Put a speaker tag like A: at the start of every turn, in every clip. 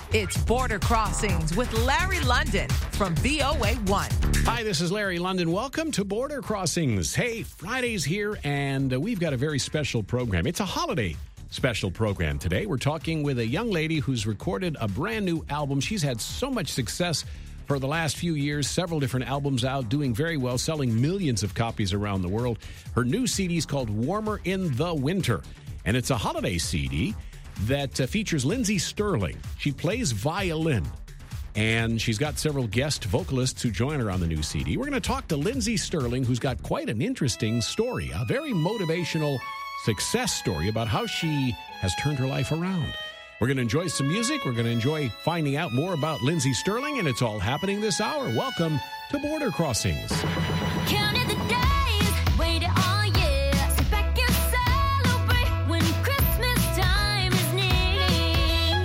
A: It's Border Crossings with Larry London from VOA1.
B: Hi, this is Larry London. Welcome to Border Crossings. Hey, Friday's here, and we've got a very special program. It's a holiday special program today. We're talking with a young lady who's recorded a brand new album. She's had so much success for the last few years, several different albums out, doing very well, selling millions of copies around the world. Her new CD is called Warmer in the Winter, and it's a holiday CD that features Lindsey Stirling. She plays violin, and she's got several guest vocalists who join her on the new CD. We're going to talk to Lindsey Stirling, who's got quite an interesting story, a very motivational success story about how she has turned her life around. We're going to enjoy some music. We're going to enjoy finding out more about Lindsey Stirling, and it's all happening this hour. Welcome to Border Crossings.
C: Counted the days, waited all year. Sit back and celebrate when Christmas time is near.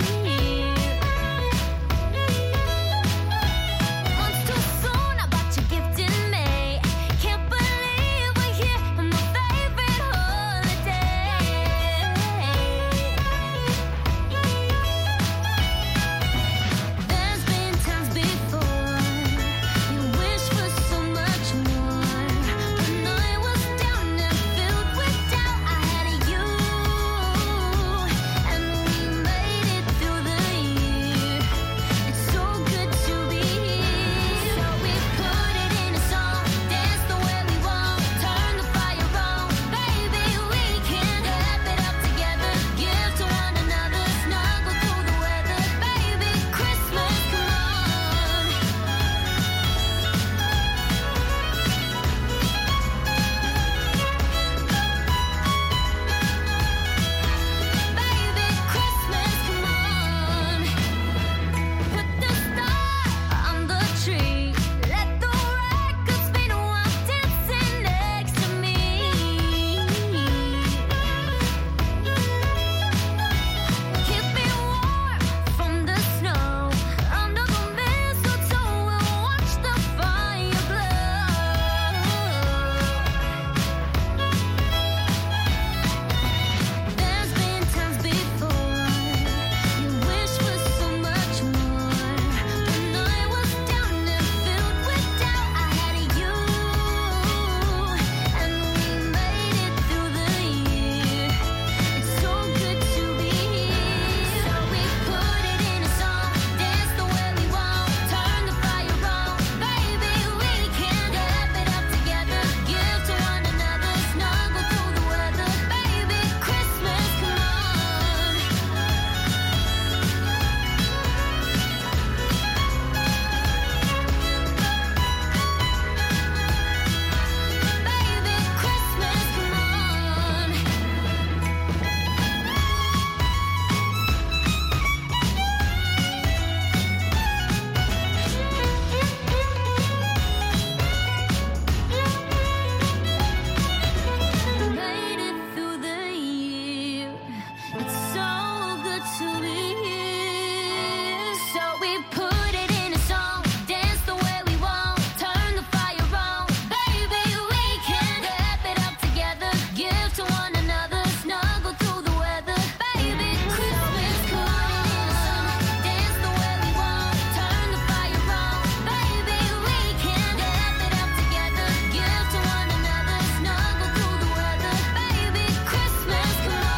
C: Months too soon, I bought your gift in May. Can't believe we're here on my favorite holiday. There's been times before you wish for so much more. When I was down and filled with doubt, I had you, and we made it through the year. It's so good to be here. So we put it in a song, dance the way we want, turn the fire on, baby. We can wrap it up together, give to one another, snuggle through the weather, baby. Christmas, come on. Baby, Christmas, come on. Put the star on the tree. Let the record spin while dancing next to me. Keep me warm from the snow. Under the mistletoe, we'll watch the fire glow. There's been times before you wish for so much more. When I was down and filled with doubt, I had you, and we made it through the year. It's so good to be here. So we put it in a song, dance the way we want, turn the fire on, baby. We can wrap it up together, give to one another, snuggle through the weather, baby. Christmas, come on. Baby, Christmas, come on. Made it through the year. It's so good to be here. So we put it in a song, dance the way we want, turn the fire on, baby. We can wrap it up together, give to one another, snuggle through the weather, baby. Christmas, come on. Dance the way we want, turn the fire on, baby. We can wrap it up together, give to one another, snuggle through the weather, baby. Christmas, come on.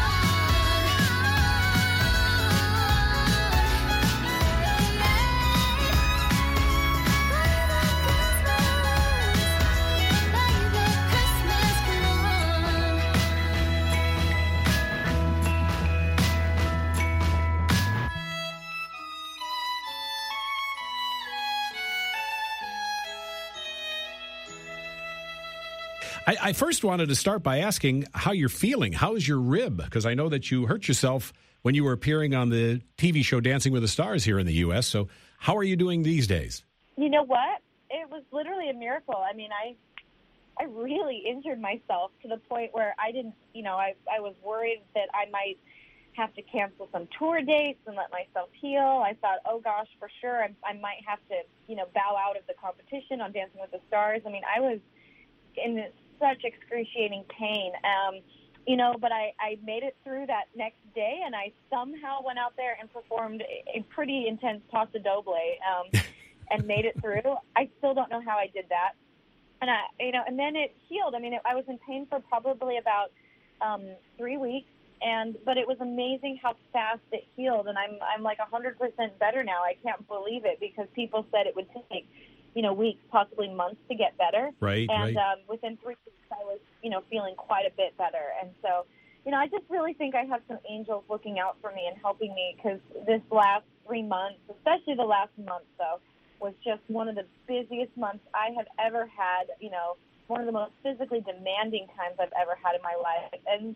B: I first wanted to start by asking how you're feeling. How is your rib? Because I know that you hurt yourself when you were appearing on the TV show Dancing with the Stars here in the U.S. So how are you doing these days?
D: You know what? It was literally a miracle. I mean, I really injured myself to the point where I didn't, I was worried that I might have to cancel some tour dates and let myself heal. I thought, oh gosh, for sure, I might have to, bow out of the competition on Dancing with the Stars. I mean, I was in such excruciating pain. but I made it through that next day, and I somehow went out there and performed a pretty intense Paso Doble and made it through. I still don't know how I did that. And and then it healed. I mean, I was in pain for probably about 3 weeks, but it was amazing how fast it healed. And I'm like 100% better now. I can't believe it because people said it would take, weeks, possibly months to get better.
B: Right.
D: And within 3 weeks, I was, feeling quite a bit better. And so, I just really think I have some angels looking out for me and helping me because this last 3 months, especially the last month, though, was just one of the busiest months I have ever had, one of the most physically demanding times I've ever had in my life. And,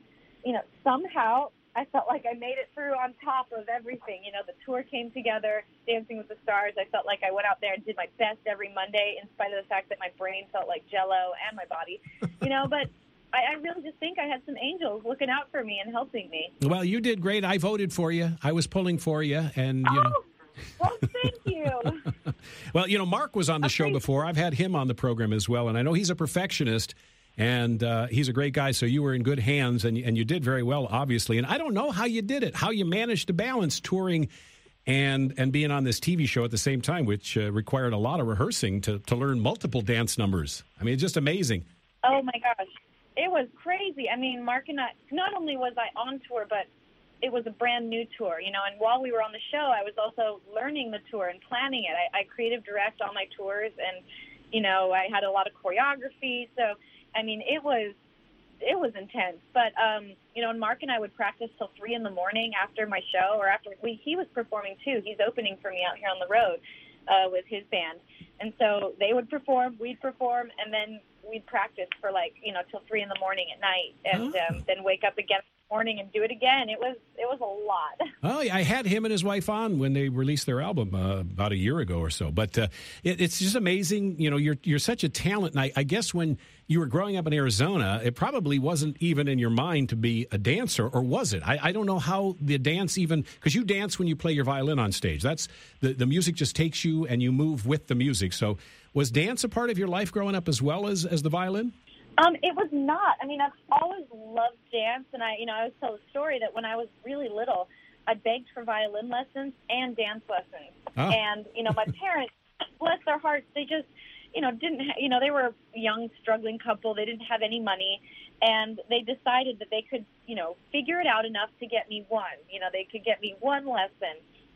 D: somehow I felt like I made it through on top of everything. The tour came together, Dancing with the Stars. I felt like I went out there and did my best every Monday in spite of the fact that my brain felt like Jell-O and my body, but I really just think I had some angels looking out for me and helping me.
B: Well, you did great. I voted for you. I was pulling for you. And,
D: well, thank you.
B: Well, Mark was on the show before. I've had him on the program as well, and I know he's a perfectionist, and he's a great guy, so you were in good hands, and you did very well, obviously. And I don't know how you did it, how you managed to balance touring and being on this TV show at the same time, which required a lot of rehearsing to learn multiple dance numbers. I mean, it's just amazing.
D: Oh, my gosh. It was crazy. I mean, Mark and I, not only was I on tour, but it was a brand new tour, and while we were on the show, I was also learning the tour and planning it. I creative direct all my tours, and, I had a lot of choreography. So, I mean, it was intense. But, and Mark and I would practice till 3 a.m. after my show, or after he was performing too. He's opening for me out here on the road with his band. And so they would perform, we'd perform, and then we'd practice for till 3 a.m. at night, and then wake up again morning and do it again. It was a lot.
B: Oh, I had him and his wife on when they released their album about a year ago or so. But it's just amazing. You're such a talent. And I guess when you were growing up in Arizona, it probably wasn't even in your mind to be a dancer, or was it? I don't know how the dance even, because you dance when you play your violin on stage. That's the music just takes you and you move with the music. So was dance a part of your life growing up as well as the violin?
D: It was not. I mean, I've always loved dance, and I always tell the story that when I was really little, I begged for violin lessons and dance lessons. Oh. And, my parents, bless their hearts, they just, didn't, they were a young, struggling couple. They didn't have any money, and they decided that they could, figure it out enough to get me one. They could get me one lesson,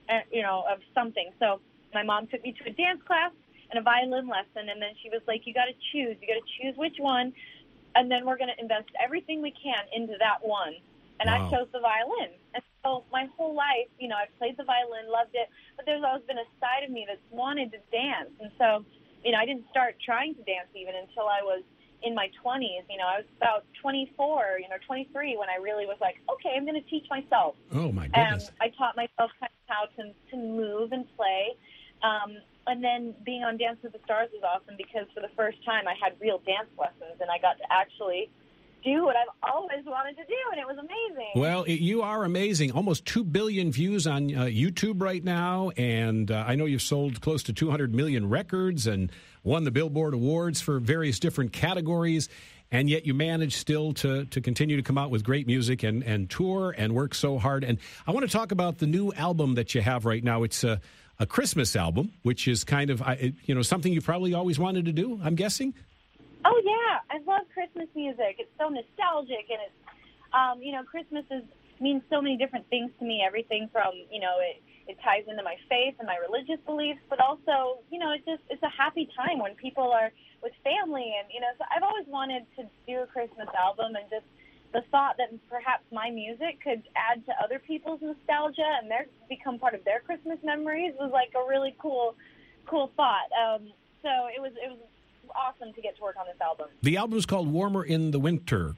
D: of something. So my mom took me to a dance class and a violin lesson, and then she was like, you got to choose which one, and then we're going to invest everything we can into that one. And wow. I chose the violin. And so my whole life, I've played the violin, loved it, but there's always been a side of me that's wanted to dance. And so, I didn't start trying to dance even until I was in my 20s. I was about 24, 23 when I really was like, okay, I'm going to teach myself.
B: Oh, my goodness.
D: And I taught myself how to move and play. And then being on Dance with the Stars was awesome because for the first time I had real dance lessons, and I got to actually do what I've always wanted to do, and it was amazing.
B: Well, you are amazing. Almost 2 billion views on YouTube right now, and I know you've sold close to 200 million records and won the Billboard Awards for various different categories, and yet you manage still to continue to come out with great music and tour and work so hard. And I want to talk about the new album that you have right now. It's a Christmas album, which is kind of, something you probably always wanted to do, I'm guessing?
D: Oh, yeah. I love Christmas music. It's so nostalgic, and it's, Christmas means so many different things to me. Everything from, it ties into my faith and my religious beliefs, but also, it's a happy time when people are with family. And, so I've always wanted to do a Christmas album, and just the thought that perhaps my music could add to other people's nostalgia and become part of their Christmas memories was like a really cool thought. So it was awesome to get to work on this album.
B: The album is called Warmer in the Winter.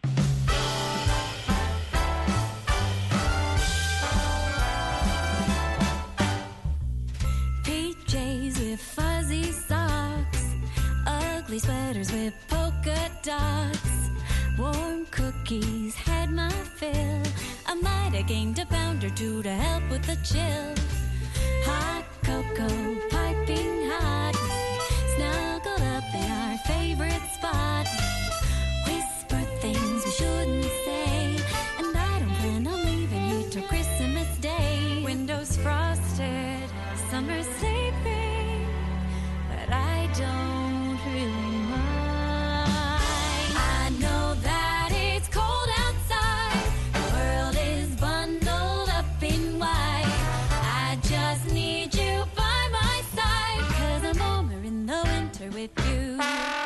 C: PJs with fuzzy socks, ugly sweaters with polka dots. Warm cookies had my fill. I might have gained a pound or two to help with the chill. Hot cocoa, piping hot. Snuggled up in our favorite spot. Whisper things we shouldn't say. summer sleeping, but I don't really mind. I know that it's cold outside, the world is bundled up in white. I just need you by my side, 'cause I'm warmer in the winter with you.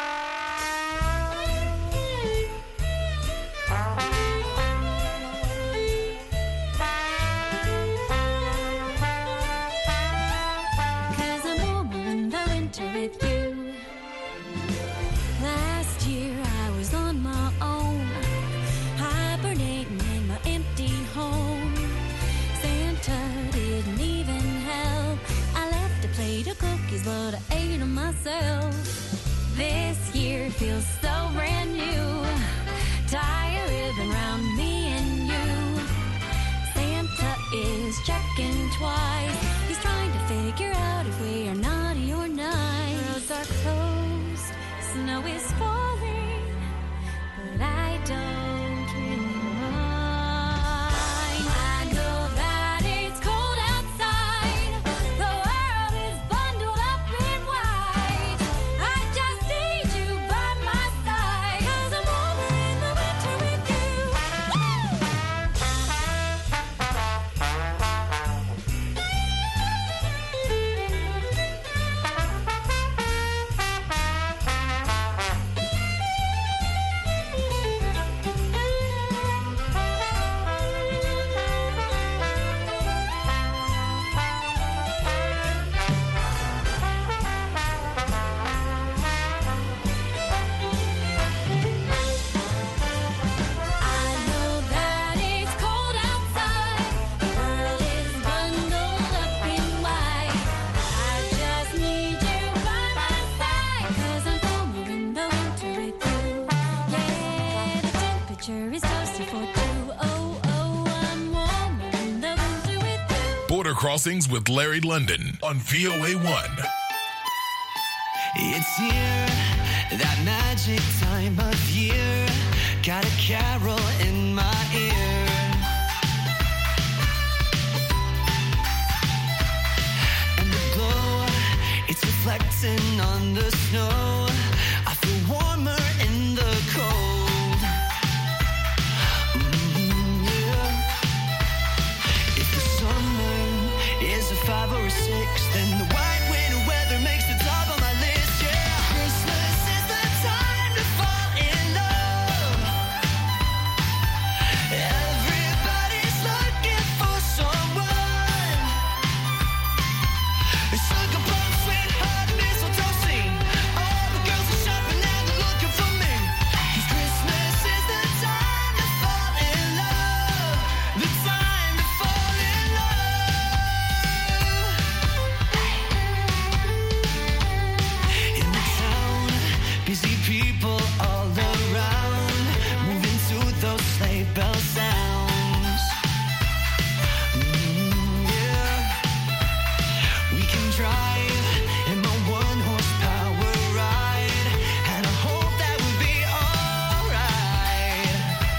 C: Last year I was on my own, hibernating in my empty home. Santa didn't even help. I left a plate of cookies, but I ate them myself. This year feels so brand new. Tie a ribbon around me and you. Santa is checking twice. He's trying to figure out if we are naughty or nice. Roads are closed, snow is falling, but I don't really mind. I know that it's cold outside, the world is bundled up in white. I just need you by my side, 'cause I'm warmer in the winter with you. I know that it's cold outside, the world is bundled up in white. I just need you by my side, 'cause I'm warmer in the winter with you. Yeah, the temperature is closer for two. Oh, I'm warmer in the winter with you.
E: Border Crossings with Larry London on VOA1.
F: It's here, that magic time of year. Got a carol in my ear. And the glow, it's reflecting on the snow. I feel warmer in the cold. Yeah. If the summer is a 5 or a 6, then the white winter weather makes the top of my list. Yeah, Christmas is the time to fall in love. Everybody's looking for someone. Sugar plum, sweetheart, mistletoe scene. All the girls are shopping and they're looking for me. 'Cause Christmas is the time to fall in love. The time to fall in love. In the town, busy people all around, moving to those sleigh bell sounds. Yeah. We can drive in my 1-horsepower ride, and I hope that we'll be alright.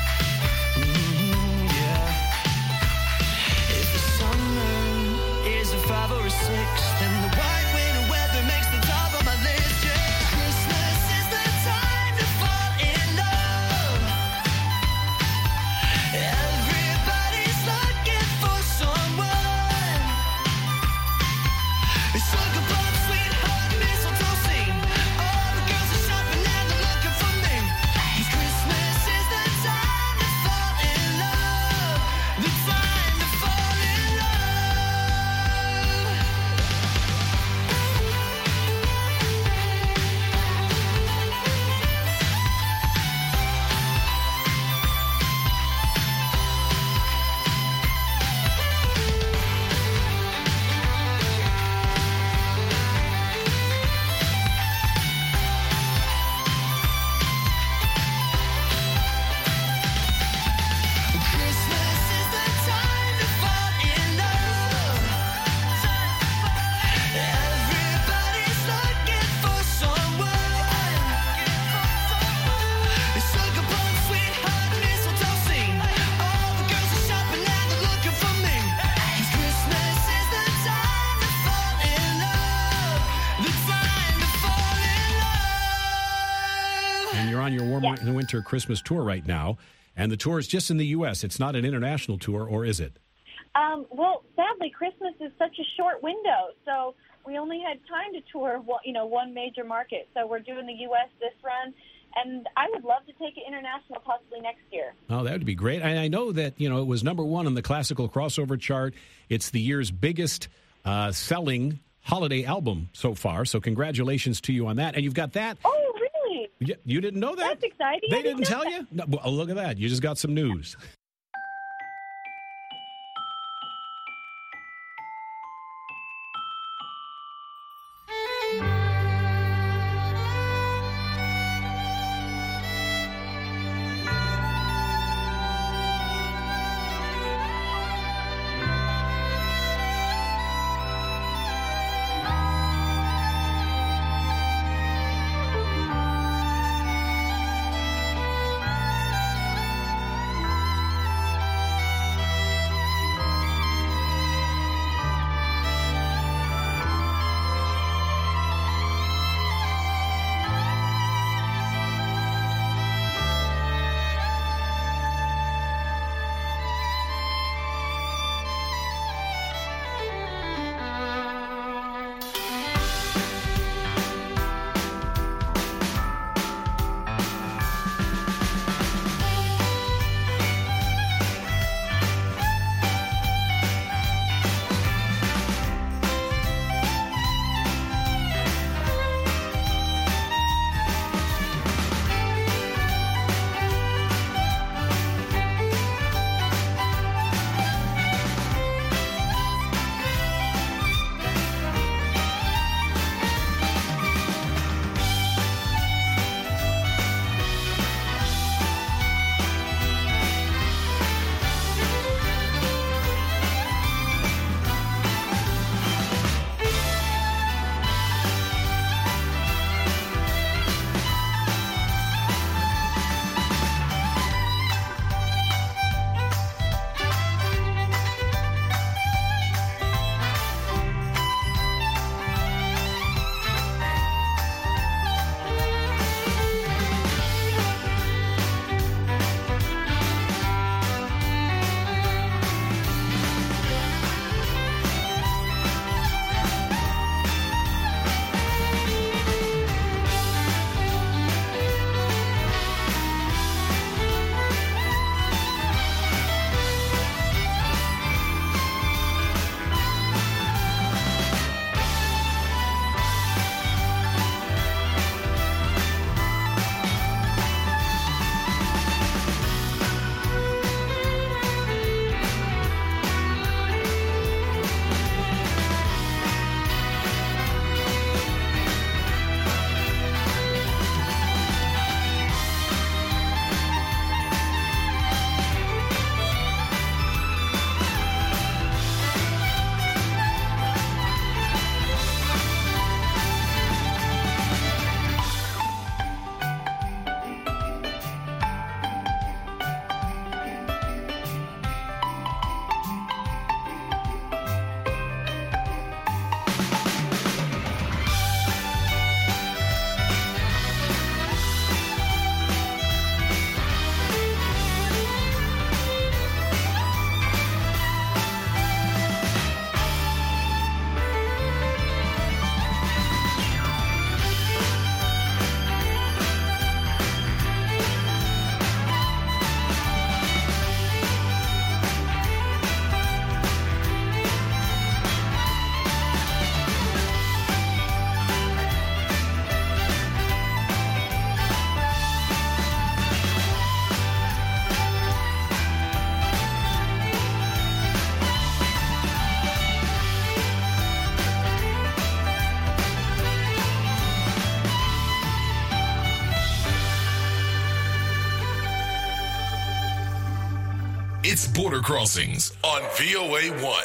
F: Yeah. If the summer is a 5 or a 6, then the white winter weather makes the top of my list. Yeah, Christmas is the time to fall in love. Everybody's looking for someone. Sugar plum, sweetheart, mistletoe scene. All the girls are shopping and they're looking for me. 'Cause Christmas is the time to fall in love. The time to fall in love.
D: Yes.
B: and winter Christmas tour right now, and the tour is just in the U.S. It's not an international tour, or is it?
D: Well, sadly, Christmas is such a short window, so we only had time to tour, one major market. So we're doing the U.S. this run, and I would love to take it international possibly next year.
B: Oh, that would be great. And I know that, it was number one on the classical crossover chart. It's the year's biggest selling holiday album so far, so congratulations to you on that. And you've got that.
D: Oh, really?
B: You didn't know that?
D: That's exciting.
B: They
D: I didn't
B: didn't
D: know
B: tell you? No, well, look at that. You just got some news.
E: It's Border Crossings on VOA 1.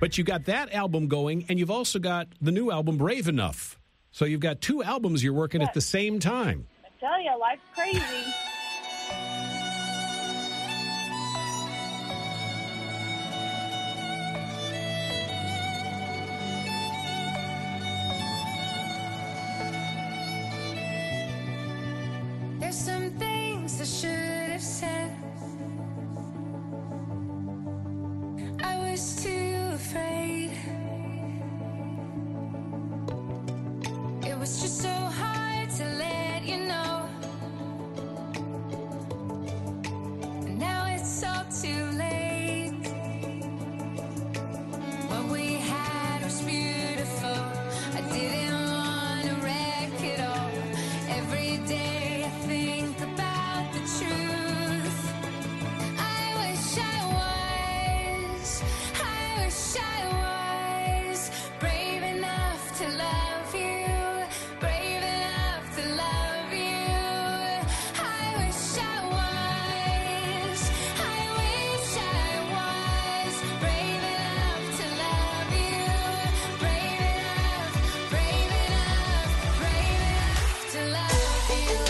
B: But you got that album going, and you've also got the new album, Brave Enough. So you've got 2 albums you're working at the same time.
D: I tell you, life's crazy.
C: There's some things I should have said. I was too afraid. It was just so hard to let you know. And now it's all too late. What we had was beautiful. I didn't want to wreck it all. Every day I think about the truth. I wish I was brave enough to love you, brave enough to love you. I wish I was brave enough to love you, brave enough, brave enough, brave enough to love you.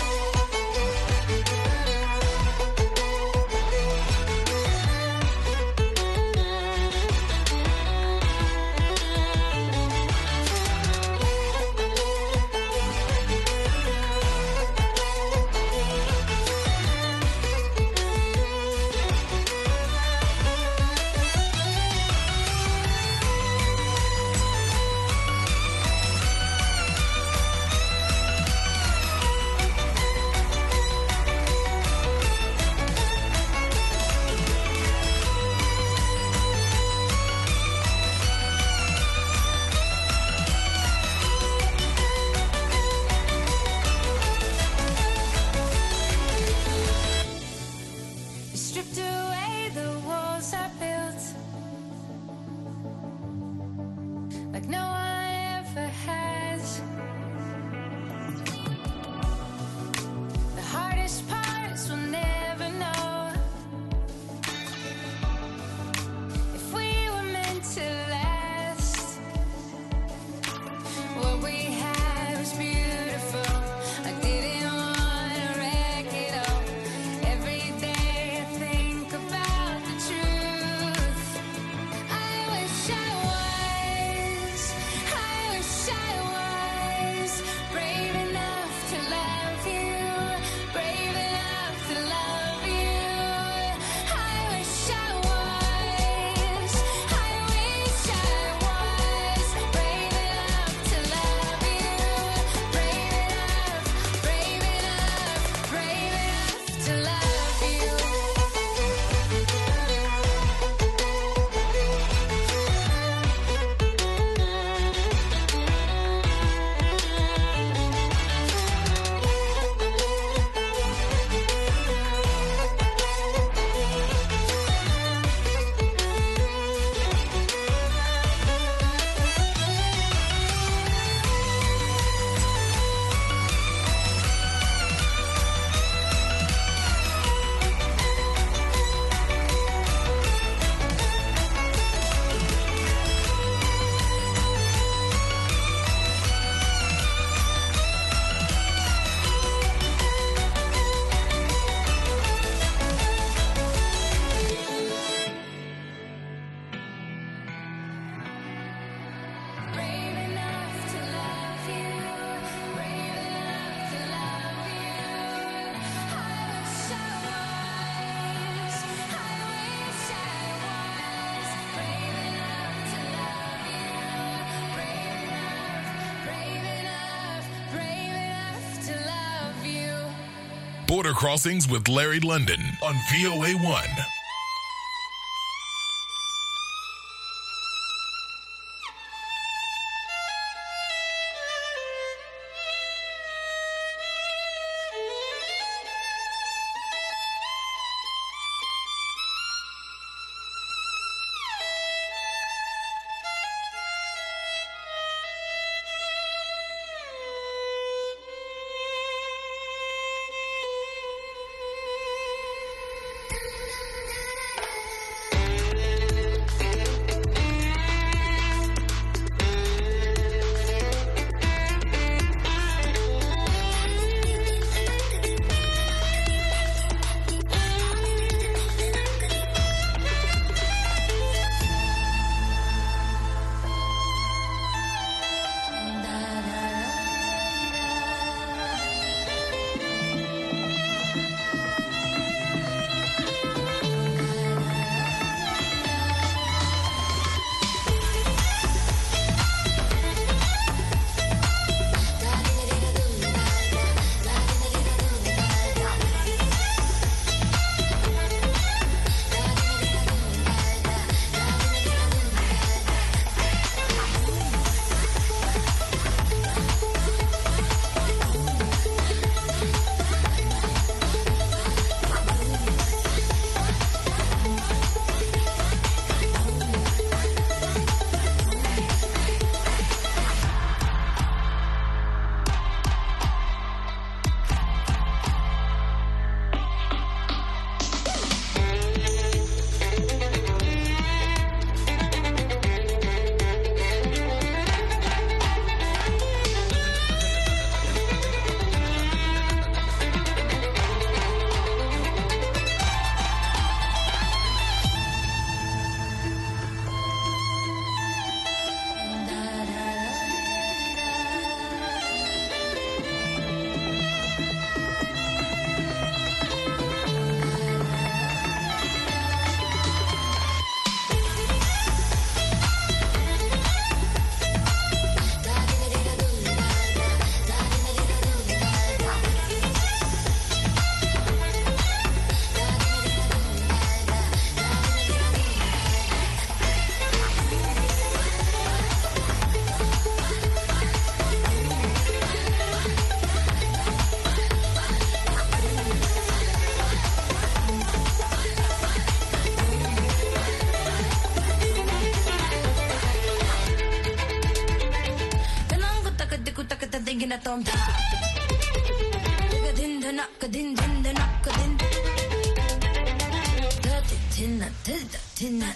C: You stripped away the walls I built, like no one ever has. The hardest parts we'll never know if we were meant to last. What we had was beautiful. I didn't want to wreck it all. Every day I think about the truth. I wish I was brave enough to love you, brave enough to love you. I wish I was brave enough to love you, brave enough, brave enough, brave enough to love you. Brave enough to love you, brave enough to love you. I wish I was brave enough to love you, brave enough, brave enough to love you.
E: Border Crossings with Larry London on VOA 1.
C: tina tom ta. Din da nak din da nak din. Da tina tina.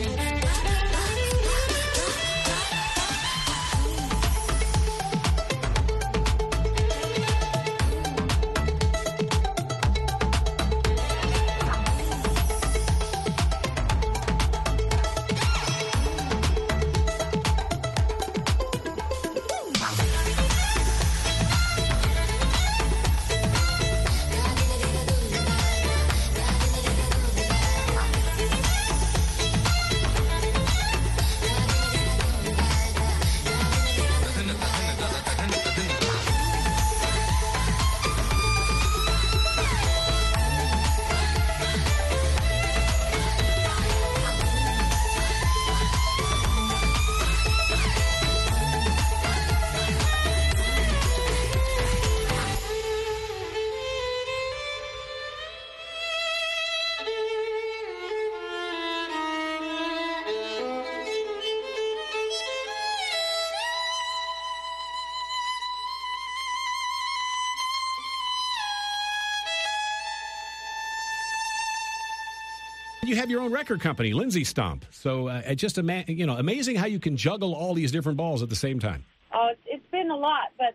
B: You have your own record company, Lindsay Stomp. So just amazing how you can juggle all these different balls at the same time.
D: Oh, it's been a lot, but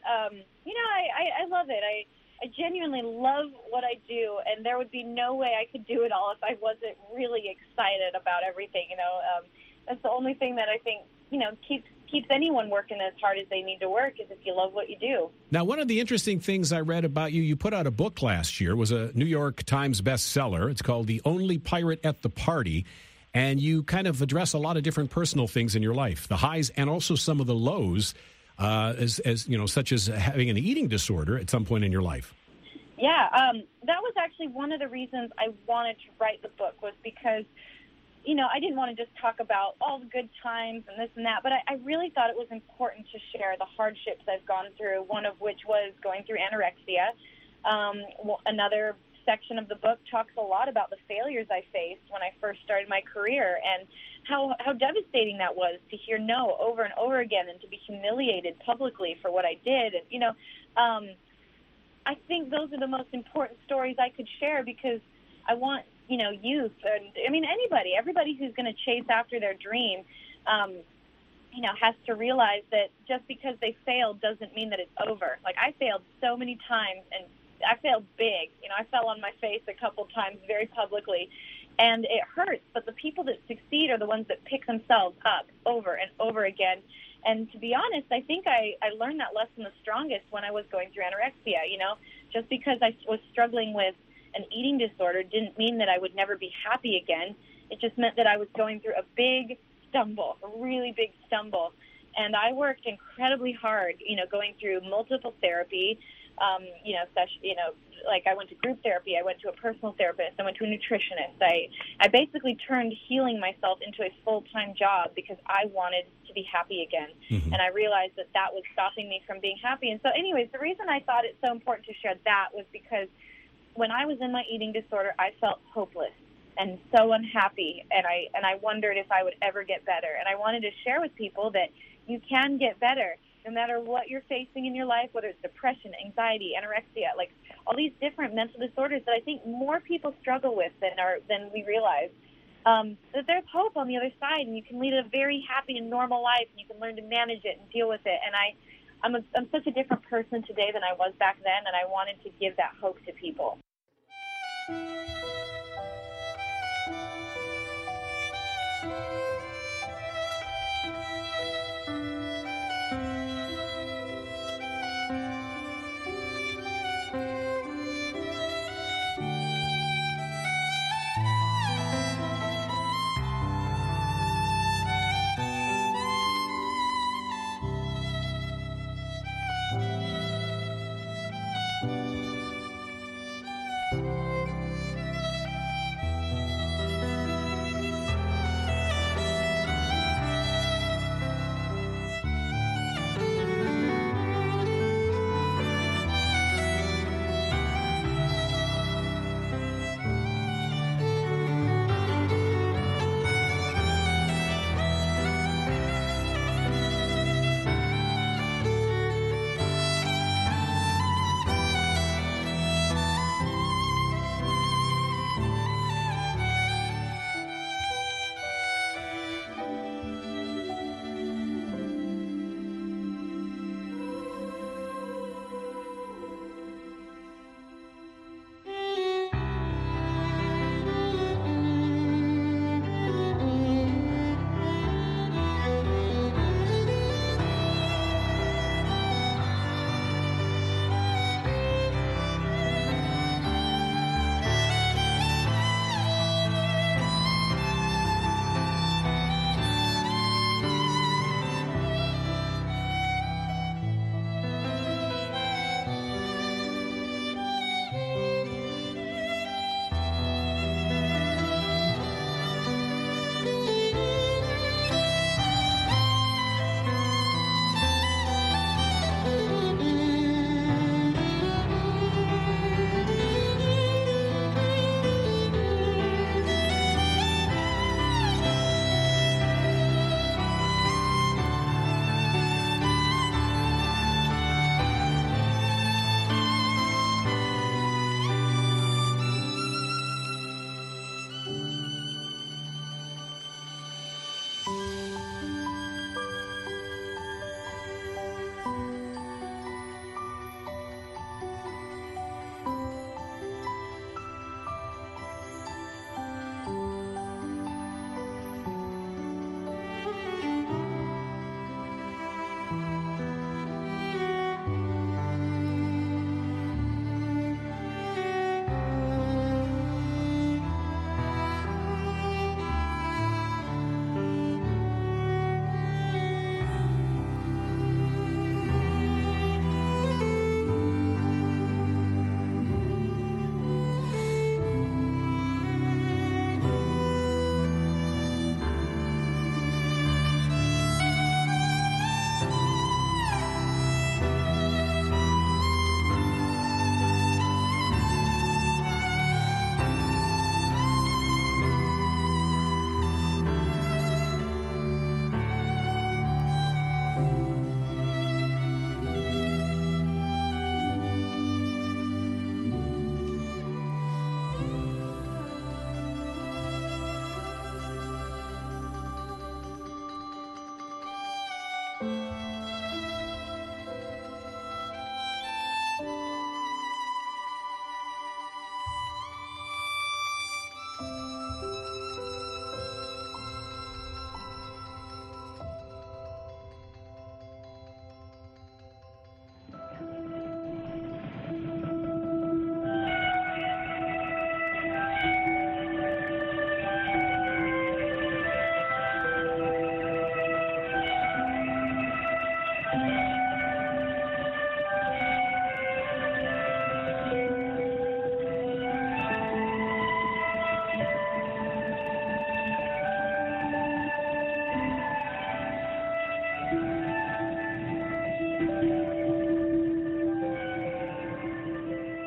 D: I love it. I genuinely love what I do, and there would be no way I could do it all if I wasn't really excited about everything. That's the only thing that I think keeps anyone working as hard as they need to work is if you love what you do.
B: Now, one of the interesting things I read about you, you put out a book last year. It was a New York Times bestseller. It's called The Only Pirate at the Party. And you kind of address a lot of different personal things in your life, the highs and also some of the lows, such as having an eating disorder at some point in your life.
D: Yeah, that was actually one of the reasons I wanted to write the book was because I didn't want to just talk about all the good times and this and that, but I really thought it was important to share the hardships I've gone through, one of which was going through anorexia. Another section of the book talks a lot about the failures I faced when I first started my career and how devastating that was to hear no over and over again and to be humiliated publicly for what I did. And, I think those are the most important stories I could share because I want youth, and everybody who's going to chase after their dream, has to realize that just because they failed doesn't mean that it's over. Like, I failed so many times, and I failed big. I fell on my face a couple times very publicly, and it hurts. But the people that succeed are the ones that pick themselves up over and over again. And to be honest, I think I learned that lesson the strongest when I was going through anorexia. Just because I was struggling with an eating disorder didn't mean that I would never be happy again. It just meant that I was going through a big stumble, a really big stumble. And I worked incredibly hard, going through multiple therapy, like I went to group therapy, I went to a personal therapist, I went to a nutritionist. I basically turned healing myself into a full-time job because I wanted to be happy again. Mm-hmm. And I realized that was stopping me from being happy. And so anyways, the reason I thought it's so important to share that was because when I was in my eating disorder, I felt hopeless and so unhappy, and I wondered if I would ever get better. And I wanted to share with people that you can get better no matter what you're facing in your life, whether it's depression, anxiety, anorexia, like all these different mental disorders that I think more people struggle with than we realize. That there's hope on the other side, and you can lead a very happy and normal life, and you can learn to manage it and deal with it. And I'm such a different person today than I was back then, and I wanted to give that hope to people.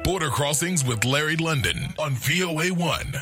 E: Border Crossings with Larry London on VOA1.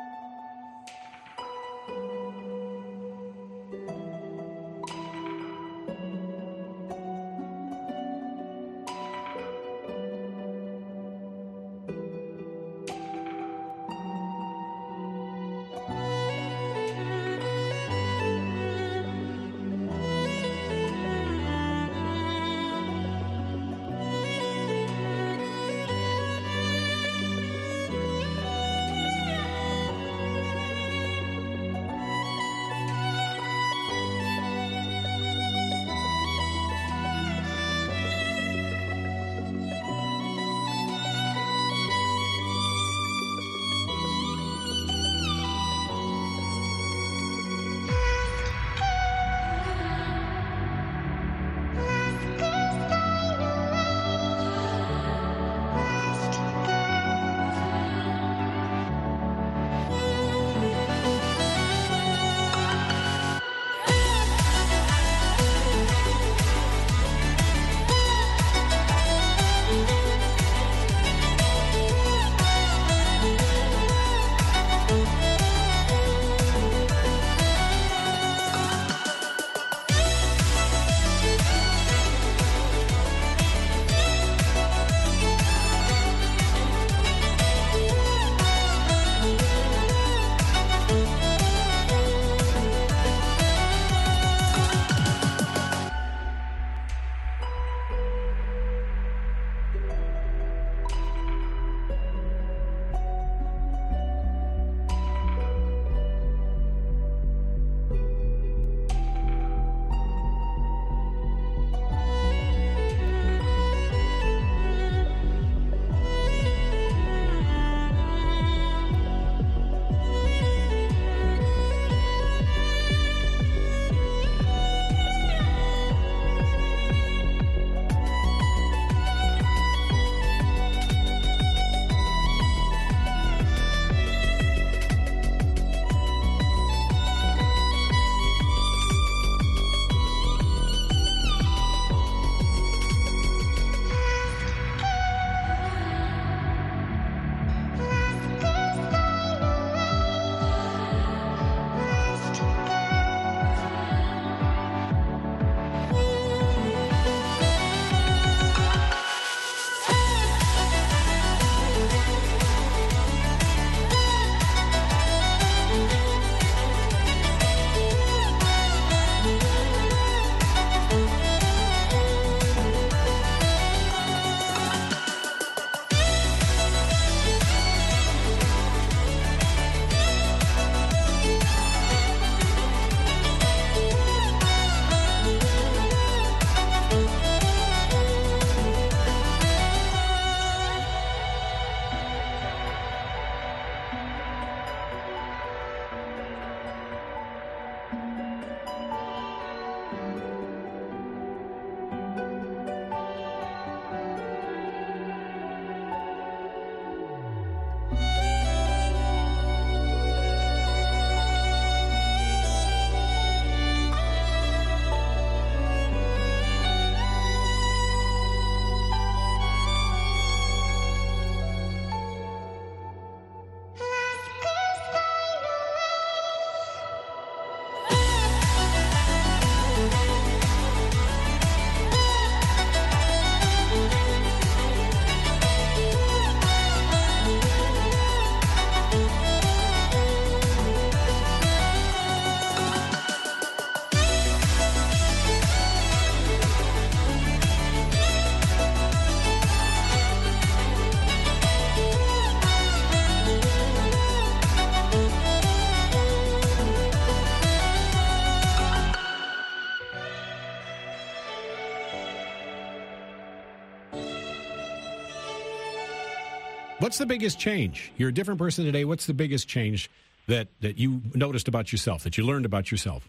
B: What's the biggest change? You're a different person today. What's the biggest change that you noticed about yourself, that you learned about yourself?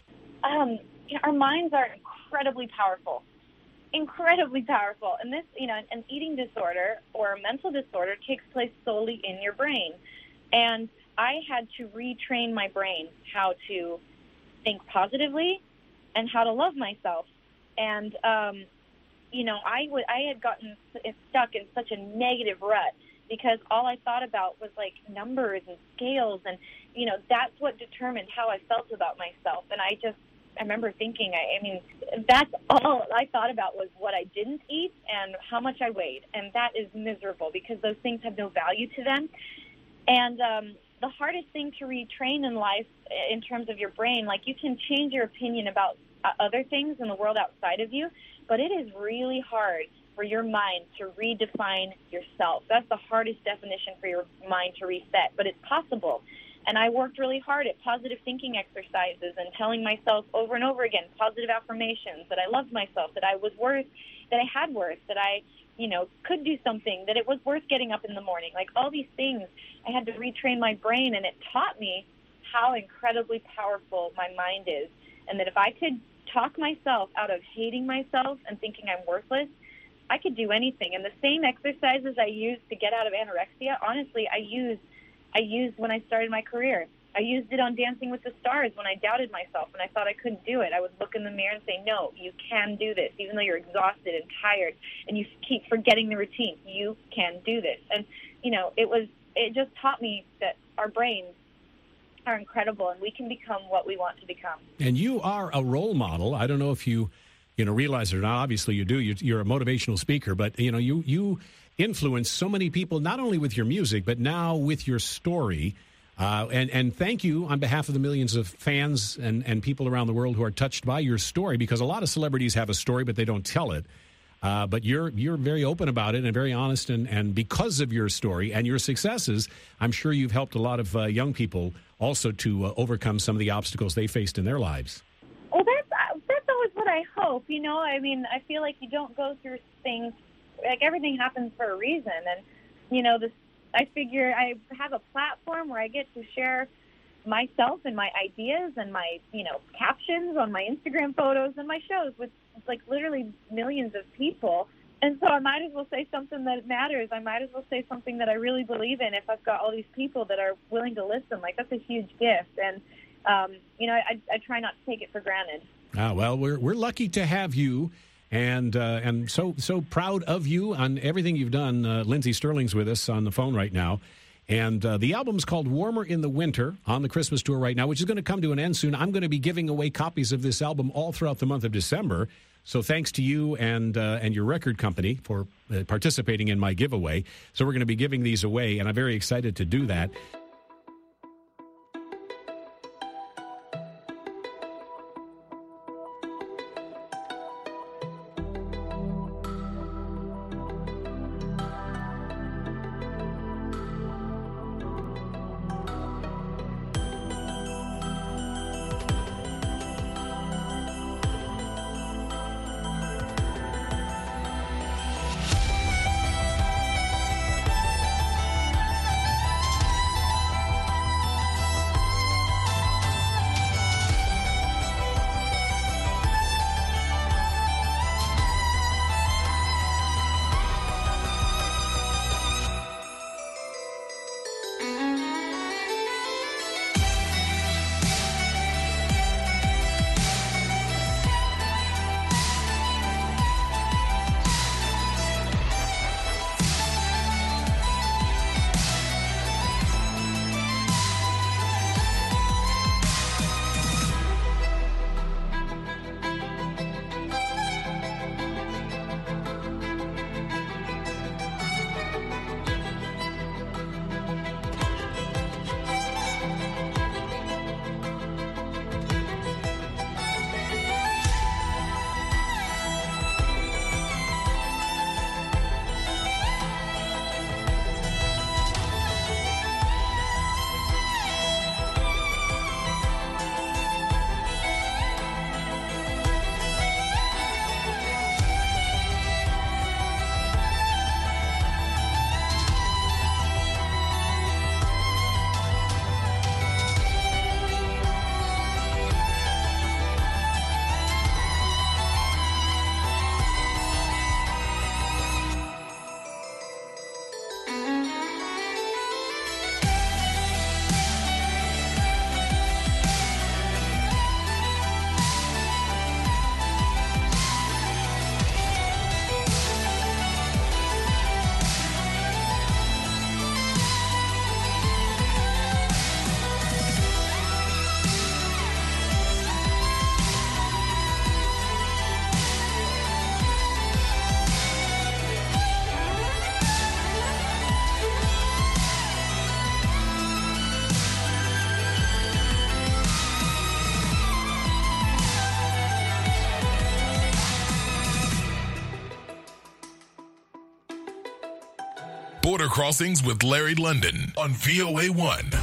D: Our minds are incredibly powerful. Incredibly powerful. And this, an eating disorder or a mental disorder takes place solely in your brain. And I had to retrain my brain how to think positively and how to love myself. And, I had gotten stuck in such a negative rut because all I thought about was like numbers and scales, and that's what determined how I felt about myself. And I remember thinking, I mean, that's all I thought about was what I didn't eat and how much I weighed, and that is miserable because those things have no value to them. And the hardest thing to retrain in life, in terms of your brain, like you can change your opinion about other things in the world outside of you, but it is really hard for your mind to redefine yourself. That's the hardest definition for your mind to reset, but it's possible. And I worked really hard at positive thinking exercises and telling myself over and over again positive affirmations, that I loved myself, that I was worth, that I had worth, that I, could do something, that it was worth getting up in the morning. Like all these things, I had to retrain my brain, and it taught me how incredibly powerful my mind is. And that if I could talk myself out of hating myself and thinking I'm worthless, I could do anything. And the same exercises I used to get out of anorexia, honestly, I used when I started my career. I used it on Dancing with the Stars when I doubted myself and I thought I couldn't do it. I would look in the mirror and say, no, you can do this, even though you're exhausted and tired and you keep forgetting the routine. You can do this. And, it just taught me that our brains are incredible and we can become what we want to become.
B: And you are a role model. I don't know if you realize it or not. Obviously you do. You're a motivational speaker, but, you influence so many people, not only with your music, but now with your story. And thank you on behalf of the millions of fans and people around the world who are touched by your story, because a lot of celebrities have a story, but they don't tell it. But you're very open about it and very honest. And because of your story and your successes, I'm sure you've helped a lot of young people also to overcome some of the obstacles they faced in their lives.
D: Well, that's always what I hope. I mean, I feel like you don't go through things, like everything happens for a reason. And, I figure I have a platform where I get to share myself and my ideas and my, captions on my Instagram photos and my shows with like literally millions of people. And so I might as well say something that matters. I might as well say something that I really believe in if I've got all these people that are willing to listen. Like, that's a huge gift. And, I try not to take it for granted.
B: Well, we're lucky to have you. And so proud of you on everything you've done. Lindsey Sterling's with us on the phone right now. And the album's called Warmer in the Winter, on the Christmas tour right now, which is going to come to an end soon. I'm going to be giving away copies of this album all throughout the month of December. So thanks to you and your record company for participating in my giveaway. So we're going to be giving these away, and I'm very excited to do that.
E: Border Crossings with Larry London on VOA1.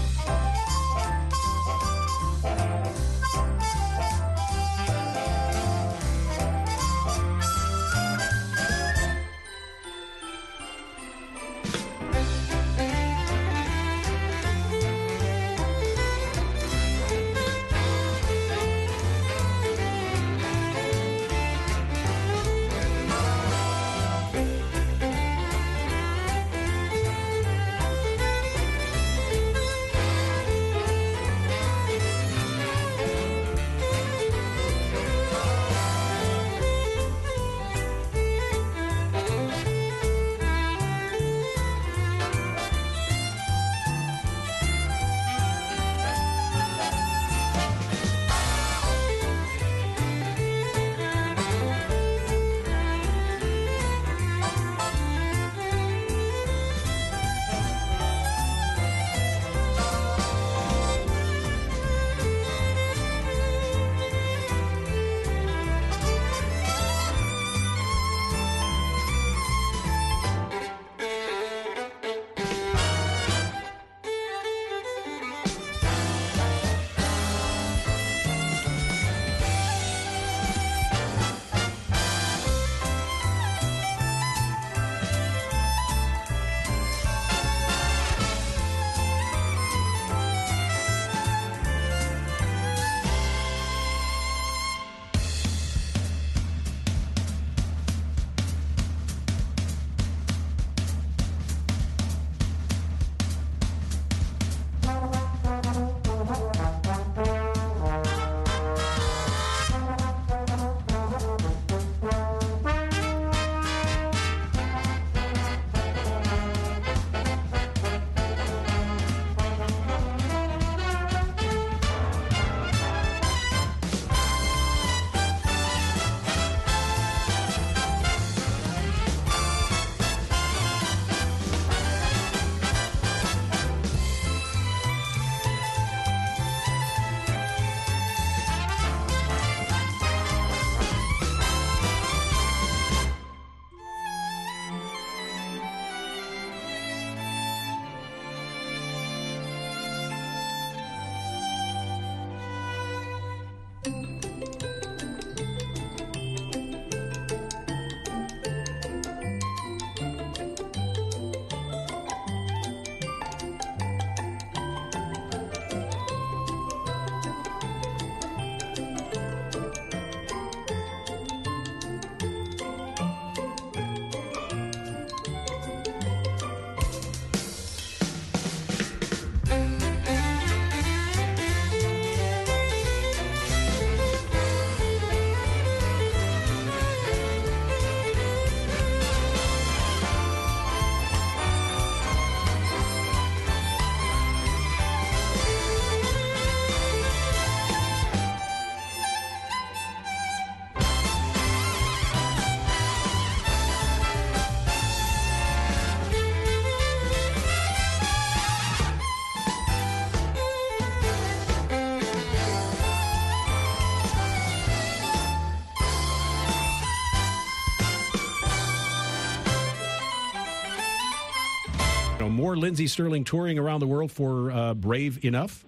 B: More Lindsey Stirling touring around the world for Brave Enough?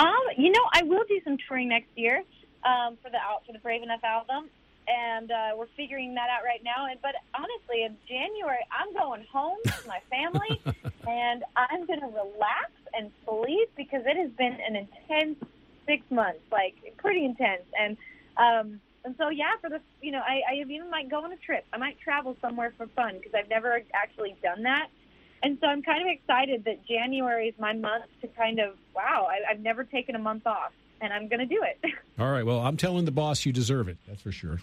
D: I will do some touring next year for the Brave Enough album, and we're figuring that out right now. But honestly, in January, I'm going home to my family, and I'm going to relax and sleep because it has been an intense 6 months, like pretty intense. And so, yeah, for the I even might go on a trip. I might travel somewhere for fun because I've never actually done that. And so I'm kind of excited that January is my month to kind of, I've never taken a month off, and I'm going to do it.
B: All right. Well, I'm telling the boss you deserve it. That's for sure.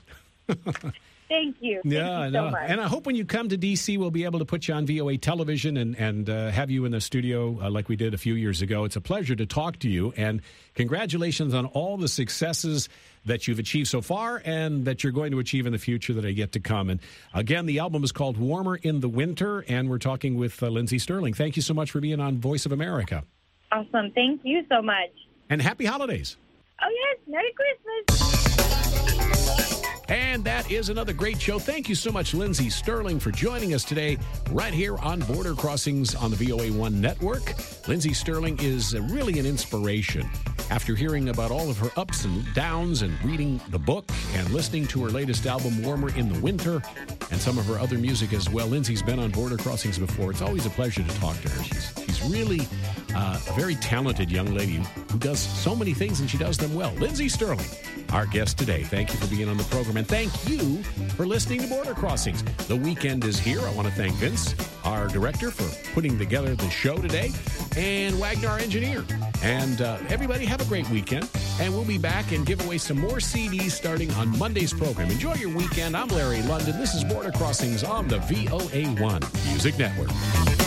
D: Thank you. Thank you so much.
B: And I hope when you come to D.C., we'll be able to put you on VOA television and have you in the studio like we did a few years ago. It's a pleasure to talk to you, and congratulations on all the successes that you've achieved so far and that you're going to achieve in the future that are yet to come. And again, the album is called Warmer in the Winter, and we're talking with Lindsey Stirling. Thank you so much for being on Voice of America.
D: Awesome. Thank you so much.
B: And happy holidays.
D: Oh, yes. Merry Christmas.
B: And that is another great show. Thank you so much, Lindsay Sterling, for joining us today right here on Border Crossings on the VOA1 network. Lindsay Sterling is really an inspiration. After hearing about all of her ups and downs and reading the book and listening to her latest album, Warmer in the Winter, and some of her other music as well, Lindsay's been on Border Crossings before. It's always a pleasure to talk to her. She's really a very talented young lady who does so many things, and she does them well. Lindsay Sterling, our guest today. Thank you for being on the program, and thank you for listening to Border Crossings. The weekend is here. I want to thank Vince, our director, for putting together the show today, and Wagner, our engineer. And everybody have a great weekend, and we'll be back and give away some more CDs starting on Monday's program. Enjoy your weekend. I'm Larry London. This is Border Crossings on the VOA1 Music Network.